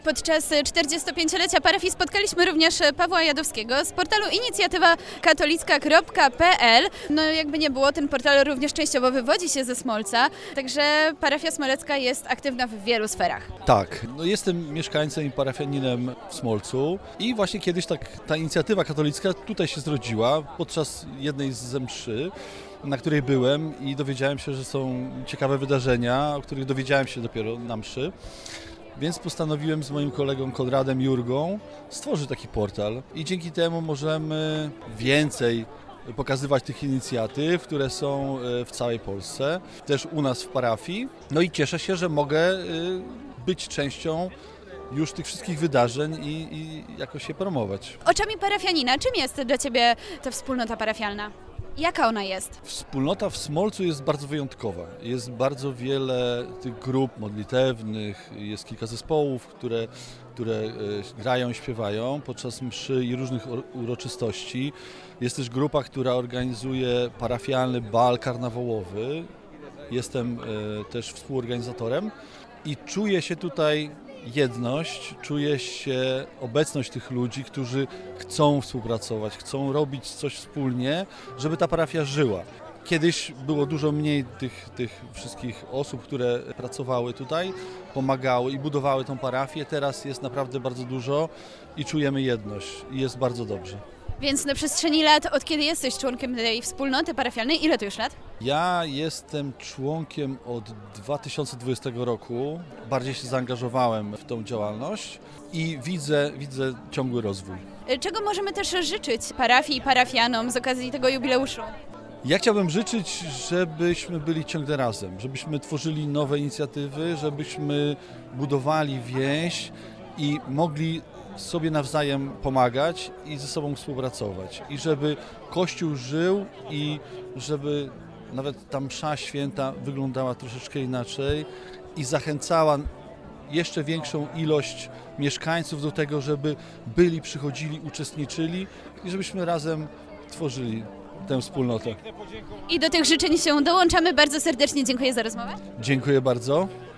Podczas 45-lecia parafii spotkaliśmy również Pawła Jadowskiego z portalu inicjatywakatolicka.pl. No jakby nie było, ten portal również częściowo wywodzi się ze Smolca, także parafia smolecka jest aktywna w wielu sferach. Tak, jestem mieszkańcem i parafianinem w Smolcu i właśnie kiedyś ta inicjatywa katolicka tutaj się zrodziła podczas jednej z mszy, na której byłem i dowiedziałem się, że są ciekawe wydarzenia, o których dowiedziałem się dopiero na mszy. Więc postanowiłem z moim kolegą Konradem Jurgą stworzyć taki portal i dzięki temu możemy więcej pokazywać tych inicjatyw, które są w całej Polsce, też u nas w parafii. No i cieszę się, że mogę być częścią już tych wszystkich wydarzeń i jakoś je promować. Oczami parafianina, czym jest dla Ciebie ta wspólnota parafialna? Jaka ona jest? Wspólnota w Smolcu jest bardzo wyjątkowa. Jest bardzo wiele tych grup modlitewnych, jest kilka zespołów, które grają, śpiewają podczas mszy i różnych uroczystości. Jest też grupa, która organizuje parafialny bal karnawałowy. Jestem też współorganizatorem i czuję się tutaj jedność, czuje się obecność tych ludzi, którzy chcą współpracować, chcą robić coś wspólnie, żeby ta parafia żyła. Kiedyś było dużo mniej tych wszystkich osób, które pracowały tutaj, pomagały i budowały tą parafię. Teraz jest naprawdę bardzo dużo i czujemy jedność i jest bardzo dobrze. Więc na przestrzeni lat, od kiedy jesteś członkiem tej wspólnoty parafialnej, ile to już lat? Ja jestem członkiem od 2020 roku. Bardziej się zaangażowałem w tą działalność i widzę ciągły rozwój. Czego możemy też życzyć parafii i parafianom z okazji tego jubileuszu? Ja chciałbym życzyć, żebyśmy byli ciągle razem, żebyśmy tworzyli nowe inicjatywy, żebyśmy budowali więź i mogli sobie nawzajem pomagać i ze sobą współpracować. I żeby Kościół żył i żeby nawet ta msza święta wyglądała troszeczkę inaczej i zachęcała jeszcze większą ilość mieszkańców do tego, żeby byli, przychodzili, uczestniczyli i żebyśmy razem tworzyli tę wspólnotę. I do tych życzeń się dołączamy. Bardzo serdecznie dziękuję za rozmowę. Dziękuję bardzo.